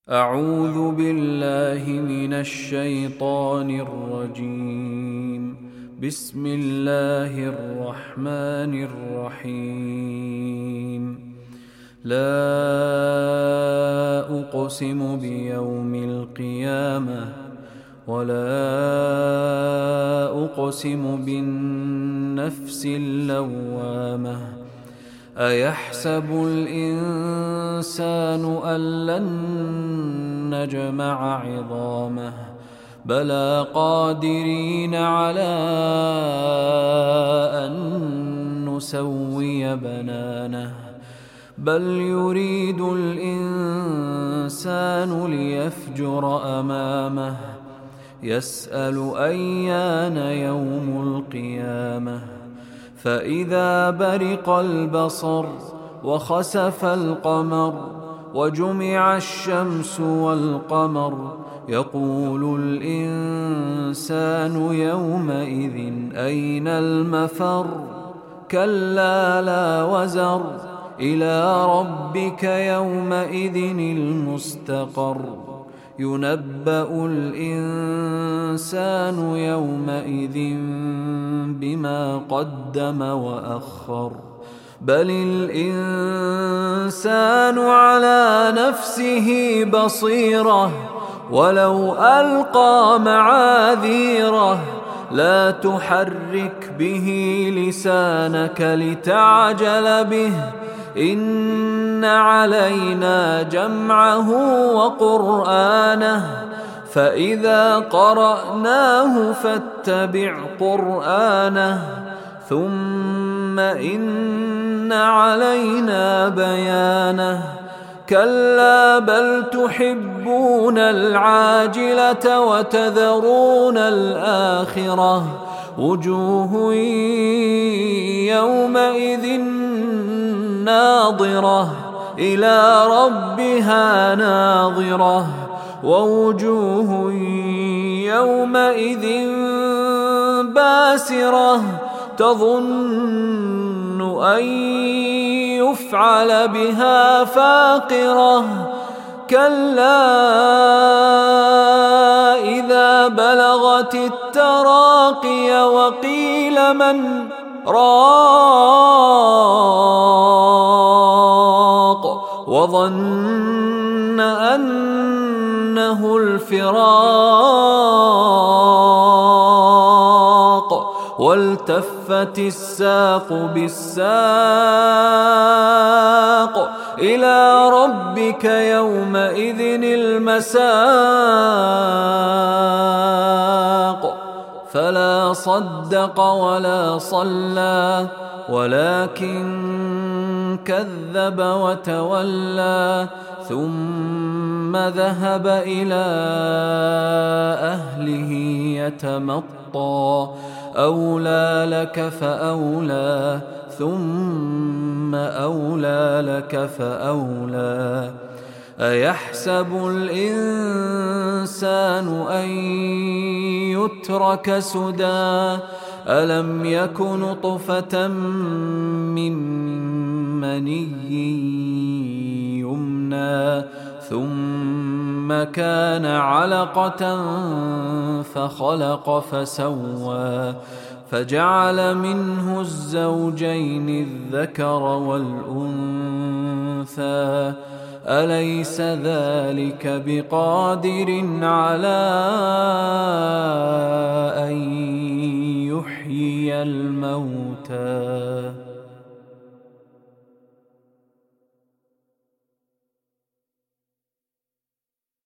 أعوذ بالله من الشيطان الرجيم. بسم الله الرحمن الرحيم. لا أقسم بيوم القيامة ولا أقسم بالنفس اللوامة. أيحسب الإنسان أن لن نجمع عظامه بلى قادرين على أن نسوي بنانه بل يريد الإنسان ليفجر أمامه يسأل أيان يوم القيامة فإذا برق البصر وخسف القمر وجمع الشمس والقمر يقول الإنسان يومئذ أين المفر كلا لا وزر إلى ربك يومئذ المستقر ينبأ الإنسان يومئذ بما قدم وأخر بل الإنسان على نفسه بصيرة ولو ألقى معاذيره لا تحرك به لسانك لتعجل به إن علينا جمعه وقرآنه فإذا قرأناه فاتبع قرآنه ثم إن علينا بيانه كلا بل تحبون العاجلة وتذرون الآخرة وجوه يومئذ ناظرة إلى ربها ناظرة ووجوه يومئذ باسرة تظن أن يفعل بها فاقرة كلا إذا بلغت التراقي وقيل من راق وظن أنه الفراق والتفت الساق بالساق إلى ربك يومئذ المساق فلا صدق ولا صلى ولكن كذب وتولى ثم ذهب إلى أهله يتمطى أولى لك فأولى ثم أولى لك فأولى أيحسب الإنسان أن يترك سدى ألم يك نطفة من مني يمنى ثم كان علقة فخلق فسوى فجعل منه الزوجين الذكر والأنثى أليس ذلك بقادر على أن يحيي الموتى